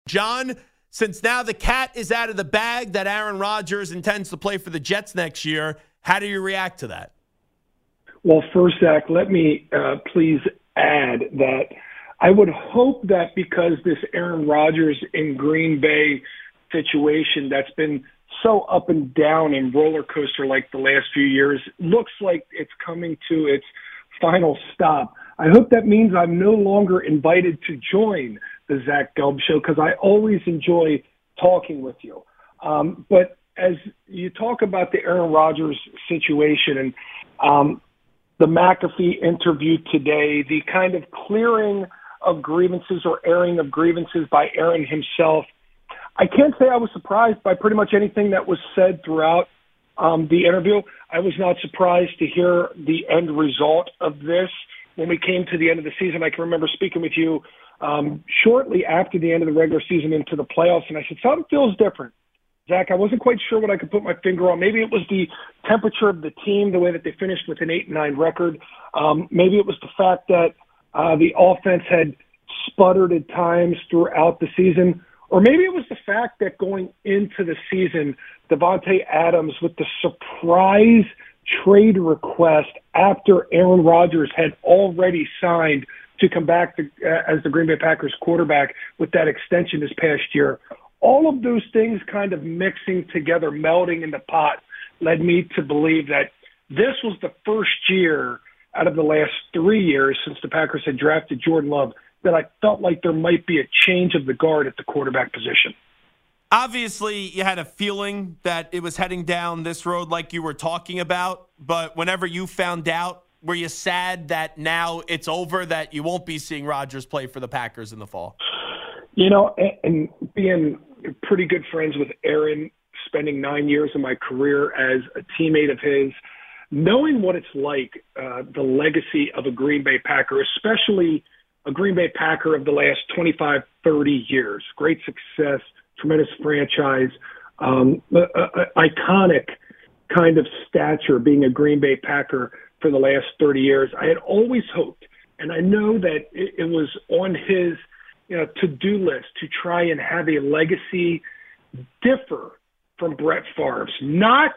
John, since now the cat is out of the bag that Aaron Rodgers intends to play for the Jets next year, how do you react to that? Well, first, Zach, let me please add that I would hope that because this Aaron Rodgers in Green Bay situation that's been so up and down and roller coaster like the last few years looks like it's coming to its final stop. I hope that means I'm no longer invited to join the Zach Gelb Show because I always enjoy talking with you. But as you talk about the Aaron Rodgers situation and the McAfee interview today, the kind of clearing of grievances or airing of grievances by Aaron himself, I can't say I was surprised by pretty much anything that was said throughout the interview. I was not surprised to hear the end result of this. When we came to the end of the season, I can remember speaking with you shortly after the end of the regular season into the playoffs, and I said, something feels different. Zach, I wasn't quite sure what I could put my finger on. Maybe it was the temperature of the team, the way that they finished with an 8-9 record. Maybe it was the fact that the offense had sputtered at times throughout the season. Or maybe it was the fact that going into the season, Davante Adams with the surprise trade request after Aaron Rodgers had already signed to come back as the Green Bay Packers quarterback with that extension this past year. All of those things kind of mixing together, melding in the pot, led me to believe that this was the first year out of the last 3 years since the Packers had drafted Jordan Love that I felt like there might be a change of the guard at the quarterback position. Obviously, you had a feeling that it was heading down this road like you were talking about, but whenever you found out, were you sad that now it's over, that you won't be seeing Rodgers play for the Packers in the fall? You know, and being pretty good friends with Aaron, spending 9 years of my career as a teammate of his, knowing what it's like, the legacy of a Green Bay Packer, especially a Green Bay Packer of the last 25, 30 years, great success, tremendous franchise, iconic kind of stature being a Green Bay Packer for the last 30 years. I had always hoped, and I know that it was on his to-do list to try and have a legacy differ from Brett Favre's, not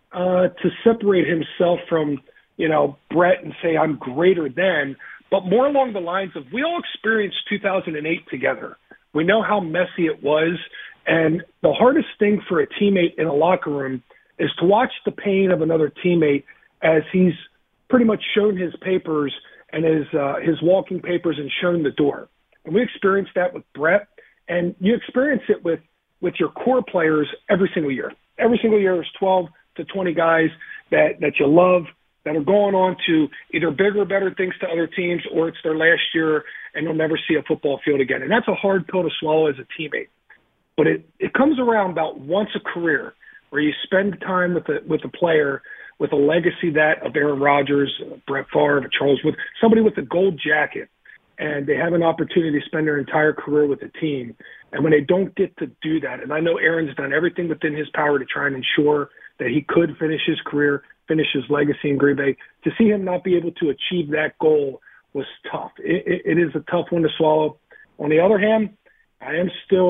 to separate himself from, Brett and say I'm greater than, but more along the lines of we all experienced 2008 together. We know how messy it was, and the hardest thing for a teammate in a locker room is to watch the pain of another teammate as he's pretty much shown his papers and his walking papers and shown the door. And we experienced that with Brett, and you experience it with your core players every single year. Every single year there's 12 to 20 guys that you love that are going on to either bigger or better things to other teams, or it's their last year and they'll never see a football field again. And that's a hard pill to swallow as a teammate. But it comes around about once a career where you spend time with a player with a legacy that of Aaron Rodgers, Brett Favre, Charles Wood, somebody with a gold jacket, and they have an opportunity to spend their entire career with a team. And when they don't get to do that, and I know Aaron's done everything within his power to try and ensure that he could finish his career, finish his legacy in Green Bay, to see him not be able to achieve that goal was tough. It is a tough one to swallow. On the other hand, I'm still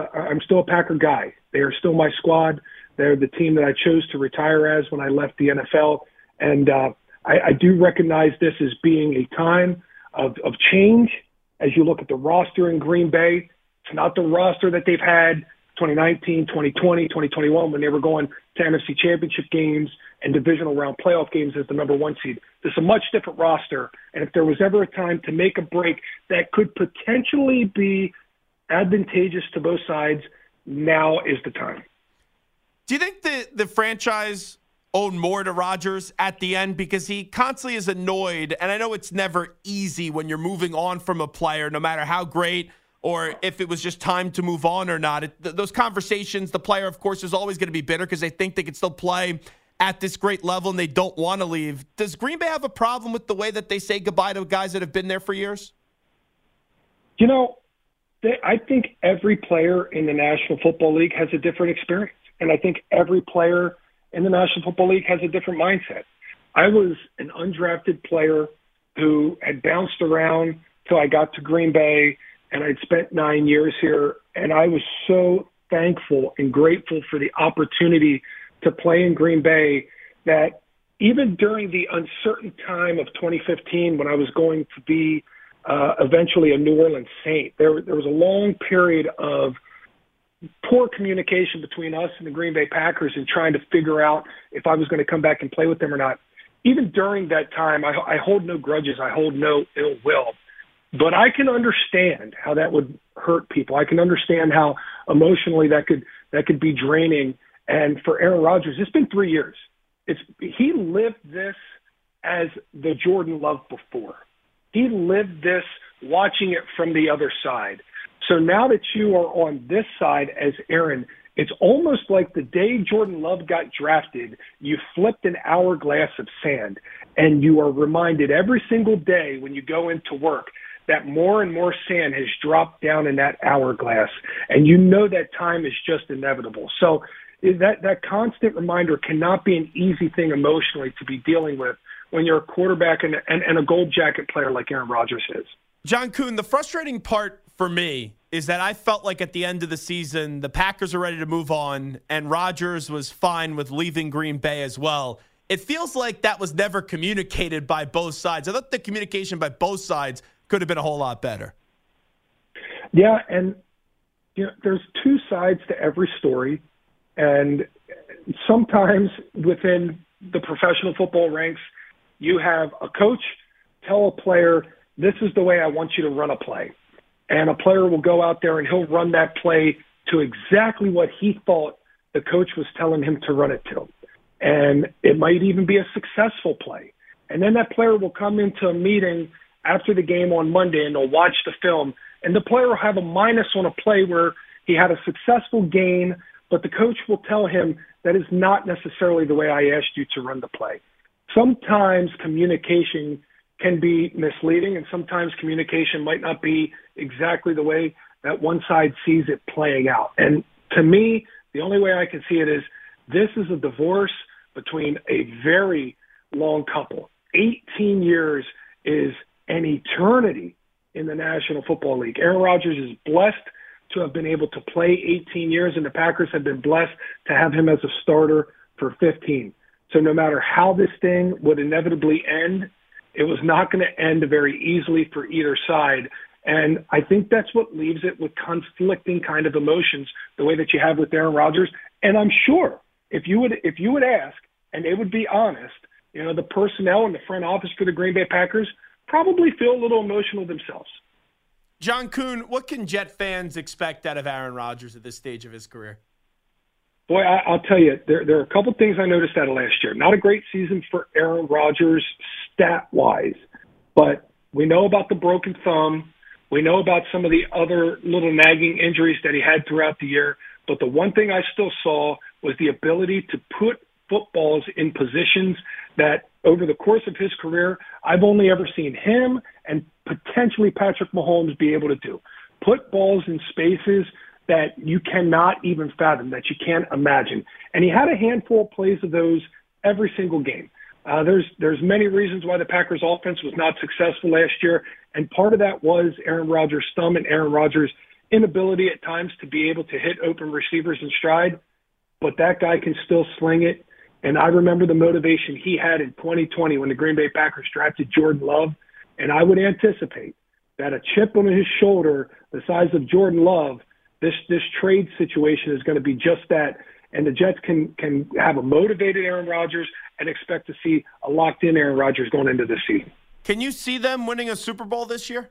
a Packer guy. They are still my squad. They're the team that I chose to retire as when I left the NFL. And I do recognize this as being a time of change. As you look at the roster in Green Bay, it's not the roster that they've had 2019, 2020, 2021 when they were going to NFC championship games and divisional round playoff games as the number one seed. There's a much different roster. And if there was ever a time to make a break that could potentially be advantageous to both sides, now is the time. Do you think the franchise owed more to Rodgers at the end? Because he constantly is annoyed, and I know it's never easy when you're moving on from a player, no matter how great or if it was just time to move on or not. Those conversations, the player, of course, is always going to be bitter because they think they can still play at this great level and they don't want to leave. Does Green Bay have a problem with the way that they say goodbye to guys that have been there for years? I think every player in the National Football League has a different experience. And I think every player in the National Football League has a different mindset. I was an undrafted player who had bounced around till I got to Green Bay, and I'd spent 9 years here And I was so thankful and grateful for the opportunity to play in Green Bay that even during the uncertain time of 2015, when I was going to be eventually a New Orleans Saint, there was a long period of poor communication between us and the Green Bay Packers in trying to figure out if I was going to come back and play with them or not. Even during that time, I hold no grudges. I hold no ill will. But I can understand how that would hurt people. I can understand how emotionally that could be draining. And for Aaron Rodgers, it's been 3 years. He lived this as the Jordan Love before. He lived this watching it from the other side. So now that you are on this side as Aaron, it's almost like the day Jordan Love got drafted, you flipped an hourglass of sand, and you are reminded every single day when you go into work that more and more sand has dropped down in that hourglass, and you know that time is just inevitable. So that constant reminder cannot be an easy thing emotionally to be dealing with when you're a quarterback and a gold jacket player like Aaron Rodgers is. John Kuhn, the frustrating part for me is that I felt like at the end of the season, the Packers are ready to move on, and Rodgers was fine with leaving Green Bay as well. It feels like that was never communicated by both sides. I thought the communication by both sides could have been a whole lot better. Yeah, and there's two sides to every story, and sometimes within the professional football ranks, you have a coach tell a player, this is the way I want you to run a play. And a player will go out there and he'll run that play to exactly what he thought the coach was telling him to run it to. And it might even be a successful play. And then that player will come into a meeting after the game on Monday and they'll watch the film. And the player will have a minus on a play where he had a successful gain, but the coach will tell him that is not necessarily the way I asked you to run the play. Sometimes communication can be misleading, and sometimes communication might not be exactly the way that one side sees it playing out. And to me, the only way I can see it is this is a divorce between a very long couple. 18 years is an eternity in the National Football League. Aaron Rodgers is blessed to have been able to play 18 years, and the Packers have been blessed to have him as a starter for 15. So no matter how this thing would inevitably end, it was not going to end very easily for either side. And I think that's what leaves it with conflicting kind of emotions, the way that you have with Aaron Rodgers. And I'm sure if you would ask, and they would be honest, the personnel in the front office for the Green Bay Packers probably feel a little emotional themselves. John Kuhn, what can Jet fans expect out of Aaron Rodgers at this stage of his career? Boy, I'll tell you, there are a couple things I noticed out of last year. Not a great season for Aaron Rodgers stat-wise, but we know about the broken thumb. We know about some of the other little nagging injuries that he had throughout the year. But the one thing I still saw was the ability to put footballs in positions that over the course of his career, I've only ever seen him and potentially Patrick Mahomes be able to do. Put balls in spaces that you cannot even fathom, that you can't imagine. And he had a handful of plays of those every single game. There's many reasons why the Packers offense was not successful last year, and part of that was Aaron Rodgers' thumb and Aaron Rodgers' inability at times to be able to hit open receivers in stride, but that guy can still sling it. And I remember the motivation he had in 2020 when the Green Bay Packers drafted Jordan Love, and I would anticipate that a chip on his shoulder the size of Jordan Love, this trade situation is going to be just that, and the Jets can have a motivated Aaron Rodgers and expect to see a locked-in Aaron Rodgers going into this season. Can you see them winning a Super Bowl this year?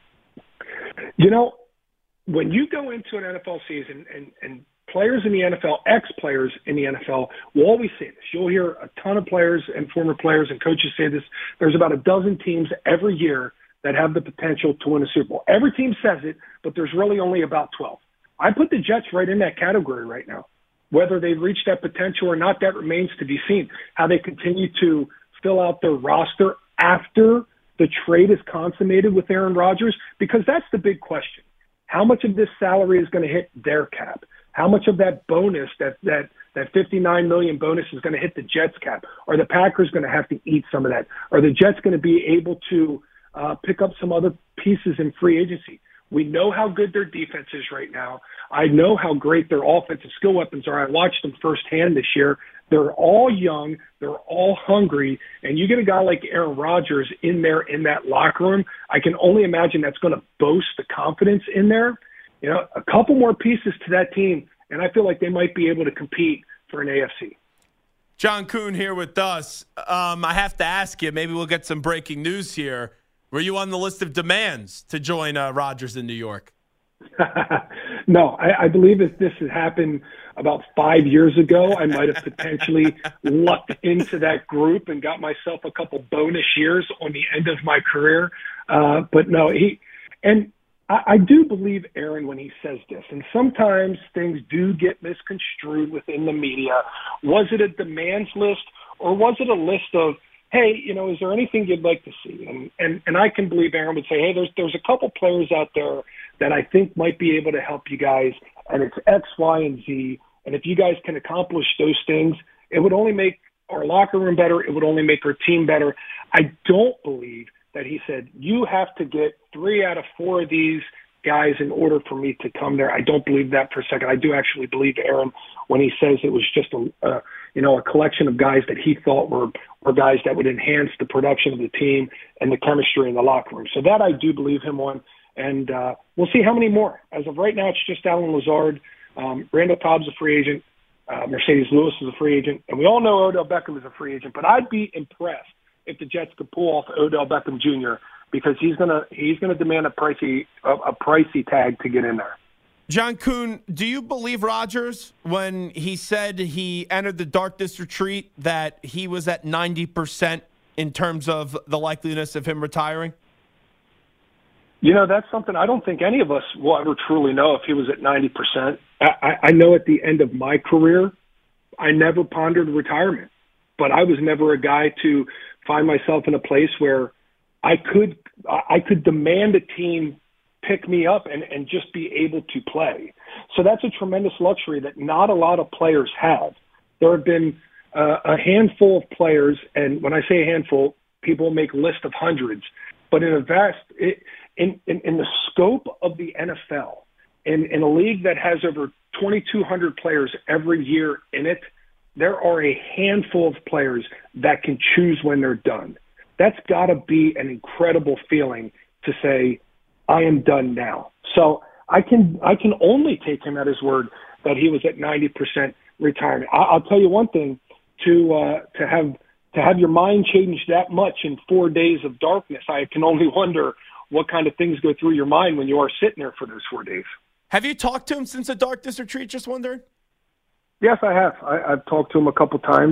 When you go into an NFL season and players in the NFL, ex-players in the NFL will always say this. You'll hear a ton of players and former players and coaches say this. There's about a dozen teams every year that have the potential to win a Super Bowl. Every team says it, but there's really only about 12. I put the Jets right in that category right now. Whether they've reached that potential or not, that remains to be seen. How they continue to fill out their roster after the trade is consummated with Aaron Rodgers, because that's the big question. How much of this salary is going to hit their cap? How much of that bonus, that $59 million bonus is going to hit the Jets cap? Are the Packers going to have to eat some of that? Are the Jets going to be able to pick up some other pieces in free agency? We know how good their defense is right now. I know how great their offensive skill weapons are. I watched them firsthand this year. They're all young. They're all hungry. And you get a guy like Aaron Rodgers in there in that locker room, I can only imagine that's going to boast the confidence in there. You know, a couple more pieces to that team, and I feel like they might be able to compete for an AFC. John Kuhn here with us. I have to ask you, maybe we'll get some breaking news here. Were you on the list of demands to join Rodgers in New York? No, I believe if this had happened about 5 years ago, I might have potentially lucked into that group and got myself a couple bonus years on the end of my career. But no, I do believe Aaron when he says this, and sometimes things do get misconstrued within the media. Was it a demands list, or was it a list of, hey, you know, is there anything you'd like to see? And I can believe Aaron would say, hey, there's a couple players out there that I think might be able to help you guys, and it's X, Y, and Z. And if you guys can accomplish those things, it would only make our locker room better. It would only make our team better. I don't believe that he said, you have to get 3 out of 4 of these guys in order for me to come there. I don't believe that for a second. I do actually believe Aaron when he says it was just a collection of guys that he thought were guys that would enhance the production of the team and the chemistry in the locker room. So that I do believe him on. And we'll see how many more. As of right now, it's just Allen Lazard. Randall Cobb's a free agent. Mercedes Lewis is a free agent. And we all know Odell Beckham is a free agent. But I'd be impressed if the Jets could pull off Odell Beckham Jr. because he's gonna demand a pricey tag to get in there. John Kuhn, do you believe Rodgers when he said he entered the darkness retreat that he was at 90% in terms of the likeliness of him retiring? You know, that's something I don't think any of us will ever truly know if he was at 90%. I know at the end of my career, I never pondered retirement, but I was never a guy to find myself in a place where I could demand a team pick me up and just be able to play. So that's a tremendous luxury that not a lot of players have. There have been a handful of players, and when I say a handful, people make a list of hundreds, but in the scope of the NFL, in a league that has over 2,200 players every year in it, there are a handful of players that can choose when they're done. That's got to be an incredible feeling to say, I am done now. So I can only take him at his word that he was at 90% retirement. I'll tell you one thing, to have your mind change that much in 4 days of darkness, I can only wonder what kind of things go through your mind when you are sitting there for those 4 days. Have you talked to him since the darkness retreat? Just wondering. Yes, I have. I've talked to him a couple times.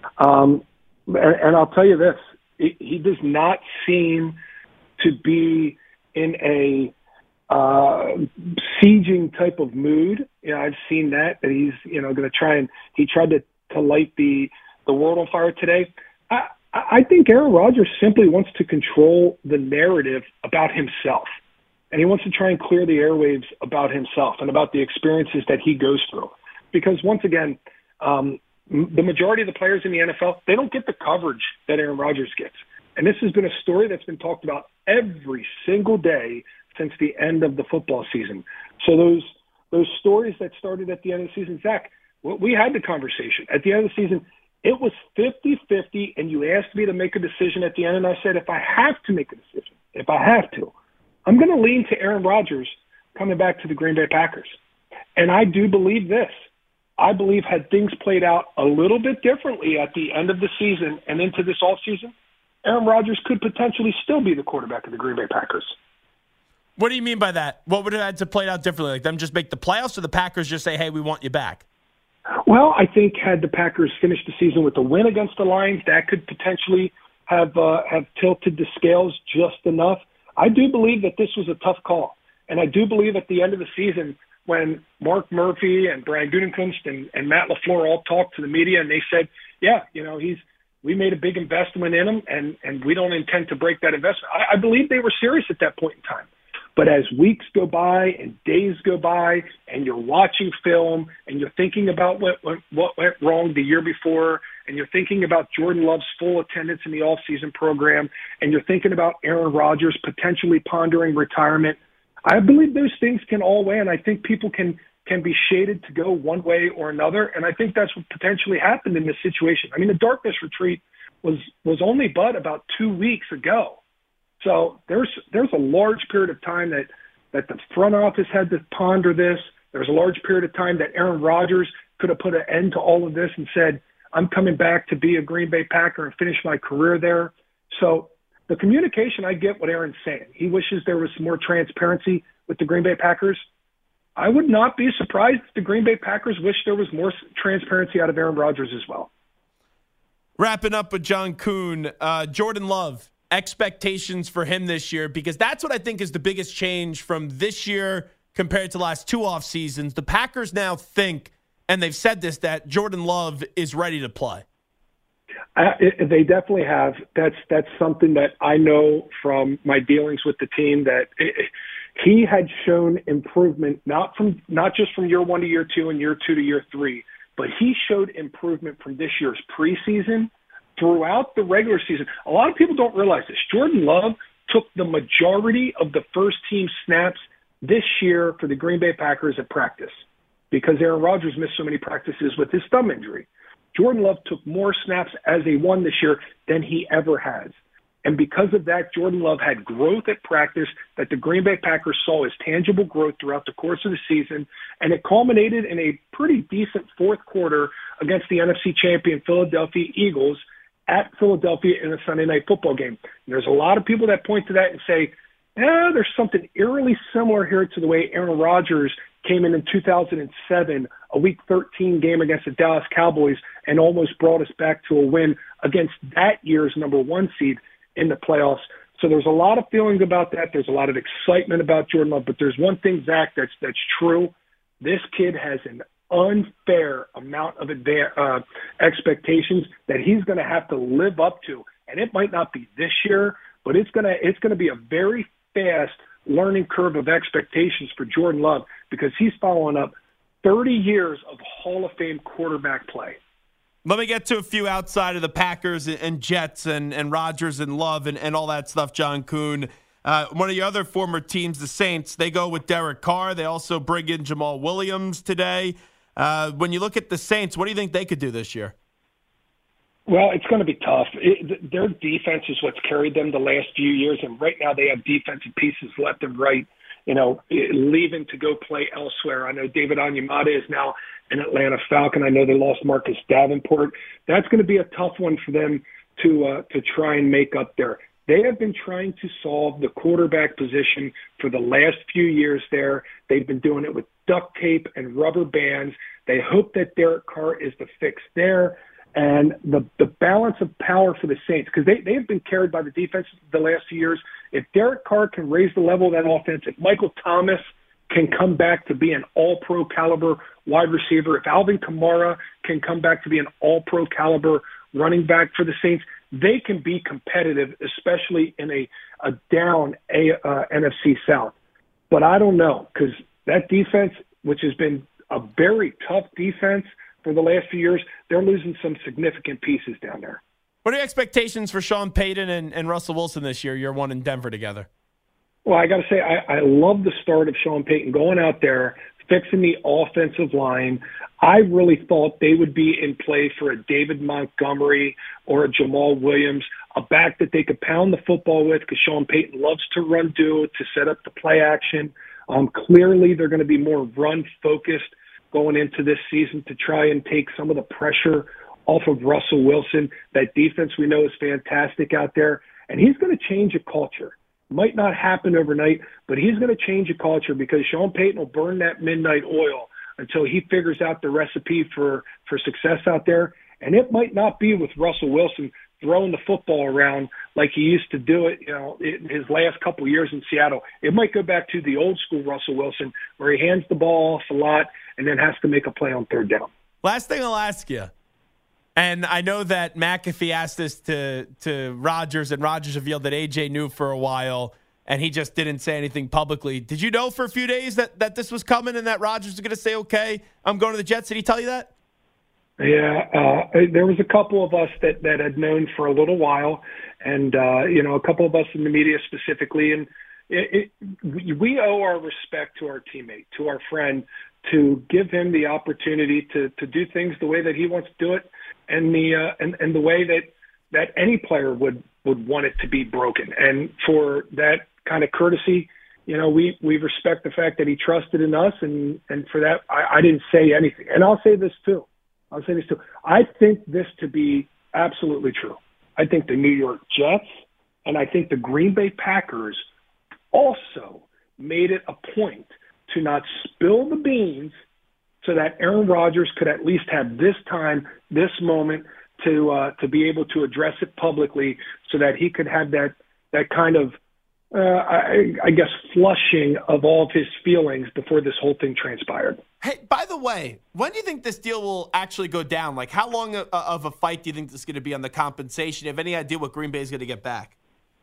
And I'll tell you this, he does not seem to be in a sieging type of mood. You know, I've seen that he's, going to try and he tried to light the world on fire today. I think Aaron Rodgers simply wants to control the narrative about himself. And he wants to try and clear the airwaves about himself and about the experiences that he goes through. Because once again, the majority of the players in the NFL, they don't get the coverage that Aaron Rodgers gets. And this has been a story that's been talked about every single day since the end of the football season. So those stories that started at the end of the season, Zach, we had the conversation. At the end of the season, it was 50-50, and you asked me to make a decision at the end, and I said, if I have to make a decision, I'm going to lean to Aaron Rodgers coming back to the Green Bay Packers. And I do believe this. I believe had things played out a little bit differently at the end of the season and into this offseason, Aaron Rodgers could potentially still be the quarterback of the Green Bay Packers. What do you mean by that? What would have had to play out differently? Like them just make the playoffs, or the Packers just say, hey, we want you back? Well, I think had the Packers finished the season with a win against the Lions, that could potentially have tilted the scales just enough. I do believe that this was a tough call. And I do believe at the end of the season, when Mark Murphy and Brian Gutekunst and Matt LaFleur all talked to the media and they said, yeah, we made a big investment in him and we don't intend to break that investment. I believe they were serious at that point in time. But as weeks go by and days go by and you're watching film and you're thinking about what went wrong the year before and you're thinking about Jordan Love's full attendance in the offseason program and you're thinking about Aaron Rodgers potentially pondering retirement, I believe those things can all weigh, and I think people can can be shaded to go one way or another. And I think that's what potentially happened in this situation. I mean, the darkness retreat was only but about 2 weeks ago. So there's a large period of time that the front office had to ponder this. There's a large period of time that Aaron Rodgers could have put an end to all of this and said, I'm coming back to be a Green Bay Packer and finish my career there. So the communication, I get what Aaron's saying. He wishes there was some more transparency with the Green Bay Packers. I would not be surprised if the Green Bay Packers wish there was more transparency out of Aaron Rodgers as well. Wrapping up with John Kuhn, Jordan Love, expectations for him this year, because that's what I think is the biggest change from this year compared to the last 2 off seasons. The Packers now think, and they've said this, that Jordan Love is ready to play. They definitely have. That's something that I know from my dealings with the team, that he had shown improvement, not just from year 1 to year 2 and year 2 to year 3, but he showed improvement from this year's preseason throughout the regular season. A lot of people don't realize this. Jordan Love took the majority of the first team snaps this year for the Green Bay Packers at practice because Aaron Rodgers missed so many practices with his thumb injury. Jordan Love took more snaps as a one this year than he ever has. And because of that, Jordan Love had growth at practice that the Green Bay Packers saw as tangible growth throughout the course of the season, and it culminated in a pretty decent fourth quarter against the NFC champion Philadelphia Eagles at Philadelphia in a Sunday night football game. And there's a lot of people that point to that and say, there's something eerily similar here to the way Aaron Rodgers came in 2007, a Week 13 game against the Dallas Cowboys, and almost brought us back to a win against that year's number 1 seed in the playoffs. So there's a lot of feelings about that. There's a lot of excitement about Jordan Love. But there's one thing, Zach, that's true. This kid has an unfair amount of expectations that he's going to have to live up to. And it might not be this year, but it's going to be a very fast learning curve of expectations for Jordan Love because he's following up 30 years of Hall of Fame quarterback play. Let me get to a few outside of the Packers and Jets and Rodgers and Love and all that stuff, John Kuhn. One of your other former teams, the Saints, they go with Derek Carr. They also bring in Jamal Williams today. When you look at the Saints, what do you think they could do this year? Well, it's going to be tough. Their defense is what's carried them the last few years, and right now they have defensive pieces left and right, leaving to go play elsewhere. I know David Onyemata is now an Atlanta Falcon. I know they lost Marcus Davenport. That's going to be a tough one for them to try and make up there. They have been trying to solve the quarterback position for the last few years there. They've been doing it with duct tape and rubber bands. They hope that Derek Carr is the fix there. And the balance of power for the Saints, because they have been carried by the defense the last few years. If Derek Carr can raise the level of that offense, if Michael Thomas can come back to be an all-pro caliber wide receiver, if Alvin Kamara can come back to be an all-pro caliber running back for the Saints, they can be competitive, especially in a down NFC South. But I don't know, because that defense, which has been a very tough defense for the last few years, they're losing some significant pieces down there. What are your expectations for Sean Payton and Russell Wilson this year, year 1 in Denver together? Well, I got to say, I love the start of Sean Payton going out there, fixing the offensive line. I really thought they would be in play for a David Montgomery or a Jamal Williams, a back that they could pound the football with because Sean Payton loves to run duo to set up the play action. Clearly, they're going to be more run-focused going into this season to try and take some of the pressure off of Russell Wilson. That defense we know is fantastic out there, and he's going to change a culture. Might not happen overnight, but he's going to change a culture because Sean Payton will burn that midnight oil until he figures out the recipe for success out there. And it might not be with Russell Wilson throwing the football around like he used to do it, in his last couple of years in Seattle. It might go back to the old school Russell Wilson where he hands the ball off a lot and then has to make a play on third down. Last thing I'll ask you, and I know that McAfee asked this to Rodgers, and Rodgers revealed that AJ knew for a while, and he just didn't say anything publicly. Did you know for a few days that this was coming and that Rodgers was going to say, okay, I'm going to the Jets? Did he tell you that? Yeah, there was a couple of us that had known for a little while, and, a couple of us in the media specifically. And we owe our respect to our teammate, to our friend, to give him the opportunity to do things the way that he wants to do it, and the way that any player would want it to be broken. And for that kind of courtesy, we respect the fact that he trusted in us, and for that, I didn't say anything. And I'll say this too. I think this to be absolutely true. I think the New York Jets and I think the Green Bay Packers also made it a point to not spill the beans so that Aaron Rodgers could at least have this time, this moment to be able to address it publicly so that he could have that kind of, I guess, flushing of all of his feelings before this whole thing transpired. Hey, by the way, when do you think this deal will actually go down? Like, how long of a fight do you think this is going to be on the compensation? Do you have any idea what Green Bay is going to get back?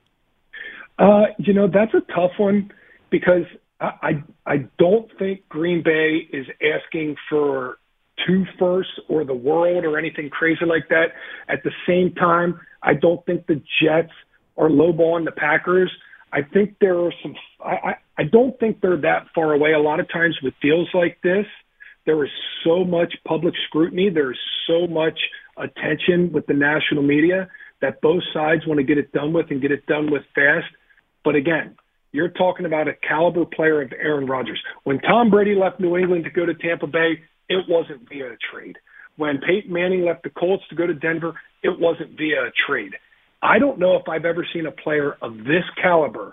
That's a tough one because I don't think Green Bay is asking for 2 firsts or the world or anything crazy like that. At the same time, I don't think the Jets are lowballing the Packers. I think there are some – I don't think they're that far away. A lot of times with deals like this, there is so much public scrutiny. There is so much attention with the national media that both sides want to get it done with and get it done with fast. But again, you're talking about a caliber player of Aaron Rodgers. When Tom Brady left New England to go to Tampa Bay, it wasn't via a trade. When Peyton Manning left the Colts to go to Denver, it wasn't via a trade. I don't know if I've ever seen a player of this caliber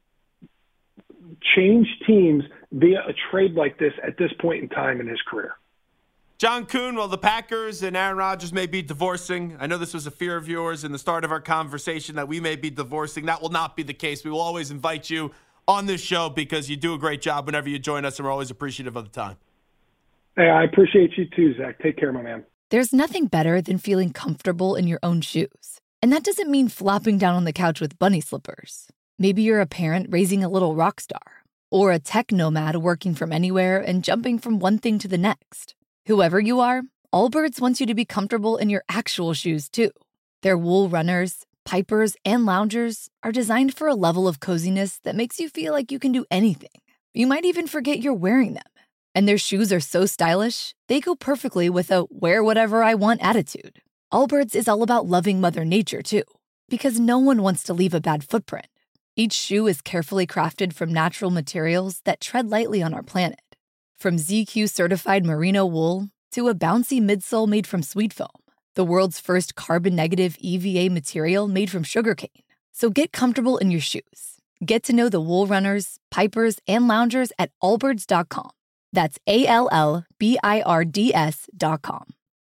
change teams via a trade like this at this point in time in his career. John Kuhn, well, the Packers and Aaron Rodgers may be divorcing. I know this was a fear of yours in the start of our conversation that we may be divorcing. That will not be the case. We will always invite you on this show because you do a great job whenever you join us, and we're always appreciative of the time. Hey, I appreciate you too, Zach. Take care, my man. There's nothing better than feeling comfortable in your own shoes. And that doesn't mean flopping down on the couch with bunny slippers. Maybe you're a parent raising a little rock star, or a tech nomad working from anywhere and jumping from one thing to the next. Whoever you are, Allbirds wants you to be comfortable in your actual shoes, too. Their wool runners, pipers, and loungers are designed for a level of coziness that makes you feel like you can do anything. You might even forget you're wearing them. And their shoes are so stylish, they go perfectly with a wear whatever I want attitude. Allbirds is all about loving Mother Nature, too, because no one wants to leave a bad footprint. Each shoe is carefully crafted from natural materials that tread lightly on our planet. From ZQ-certified merino wool to a bouncy midsole made from sweet foam, the world's first carbon-negative EVA material made from sugarcane. So get comfortable in your shoes. Get to know the wool runners, pipers, and loungers at allbirds.com. That's ALLBIRDS.com.